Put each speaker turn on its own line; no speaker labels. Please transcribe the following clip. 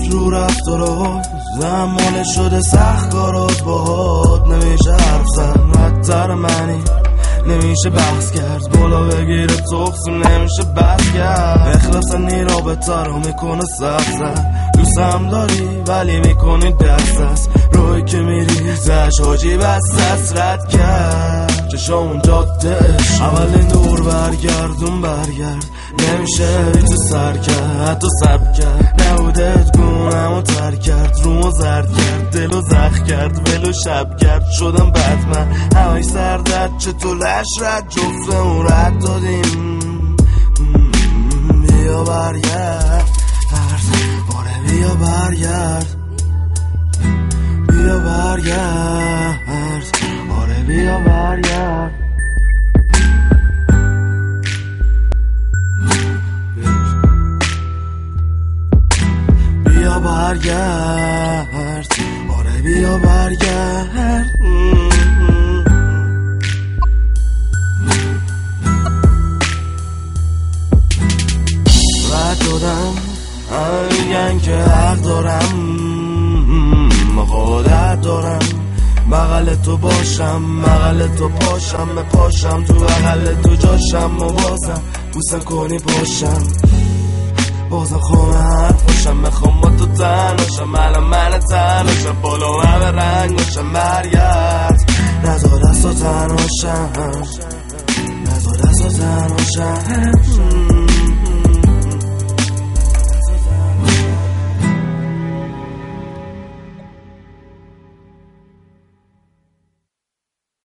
رو رفت و رو زمانه شده سخت کارات باهات نمیشه حرف زد مدتر منی نمیشه بحث کرد بالا بگیره تخص نمیشه بحث کرد اخلاص رابطه رو میکنه سخت دوستم داری ولی میکنی دست روی که میریزش حاجی بس رد کرد چشامون جادهش اولین دور برگردون برگرد نمیشه تو سر کرد حتی سب کرد نبودت گونمو تر کرد رومو زرد کرد دلو زخ کرد ولو شب کرد شدم بدمن هوای سردت چطور لش رد جفتمون رد دادیم بیا برگرد آره بیا برگرد بیا برگرد آره بیا برگرد بیا برگرد آره بیا برگرد رد دادم میگن که حق دارم خودت دارم بغل تو باشم بغل تو پاشم پاشم تو بغل تو جاشم و بازم بوسه کنی پاشم بازم خونه حرف باشم میخوام با تو تناشم الان من تناشم بالا همه رنگ باشم برگرد نزا دست و تناشم نزا دست و تناشم